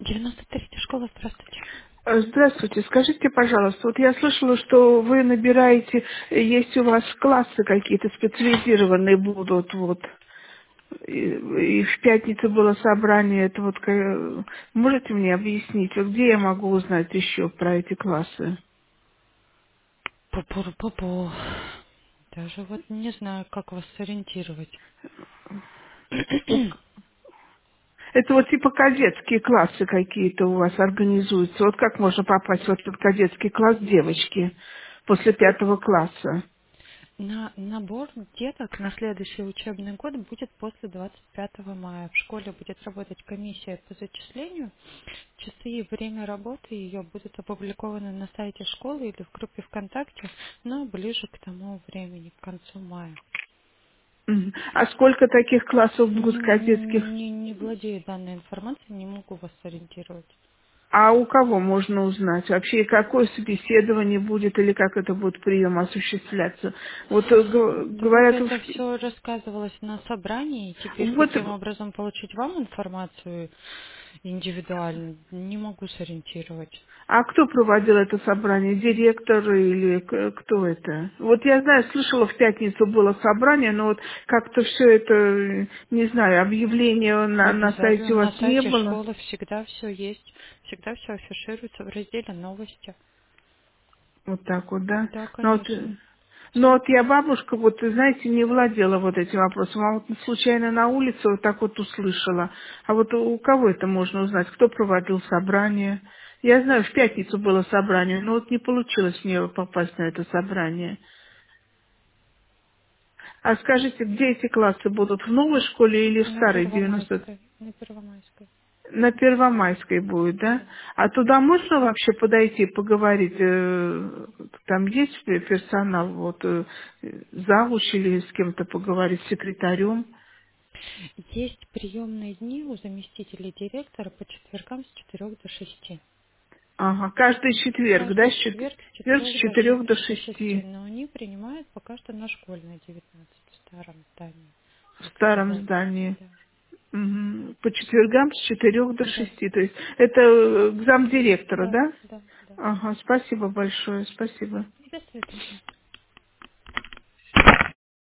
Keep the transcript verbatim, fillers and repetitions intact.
девяносто третья школа, здравствуйте. Э, Здравствуйте, скажите, пожалуйста, вот я слышала, что вы набираете, э, есть у вас классы какие-то специализированные будут, вот, и, и в пятницу было собрание, это вот, ка- можете мне объяснить, вот где я могу узнать еще про эти классы? Пу-пу-пу-пу. Даже вот не знаю, как вас сориентировать. У- Это вот типа кадетские классы какие-то у вас организуются, вот как можно попасть вот в этот кадетский класс девочки после пятого класса? На набор деток на следующий учебный год будет после двадцать пятого мая. В школе будет работать комиссия по зачислению. Часы и время работы ее будут опубликованы на сайте школы или в группе ВКонтакте, но ближе к тому времени, к концу мая. Мгм. А сколько таких классов Не, будет кадетских? не, не владею данной информацией, не могу вас сориентировать. А у кого можно узнать? Вообще, какое собеседование будет или как это будет прием осуществляться? Вот э, г- Да вот говорят, это в- все рассказывалось на собрании. Теперь вот, каким образом получить вам информацию индивидуально, не могу сориентировать. а кто проводил это собрание? Директор или к- кто это? Вот я знаю, слышала, в пятницу было собрание, но вот как-то все это, э, не знаю, объявление на, на Обязательно сайте у на вас не сайте было? школы всегда все есть, всегда все афишируется в разделе новости. Вот так вот, да? Да, Ну вот, э, конечно. но вот я бабушка, вот, знаете, не владела вот этим вопросом, а вот случайно на улице вот так вот услышала. А вот у кого это можно узнать? Кто проводил собрание? Я знаю, в пятницу было собрание, но вот не получилось мне попасть на это собрание. А скажите, где эти классы будут? В новой школе или в На старой девяносто? Первомайской. На Первомайской. На Первомайской будет, да? Да. А туда можно вообще подойти, поговорить? э, Там есть пе- персонал, вот, э, завуч или с кем-то поговорить, с секретарем? Есть приемные дни у заместителей директора по четвергам с четырех до шести. Ага, каждый четверг, да, Каждый с чет- четверг с четверг с четырех до, ше- четырех до до шести, шести но они принимают пока что на школьной девятнадцать в старом здании, в если старом удобно. здании. Да, Мгм. По четвергам с четырех до да, шести. То есть это э, к замдиректора, да, да? да, да. Ага, спасибо большое, спасибо. Без этого.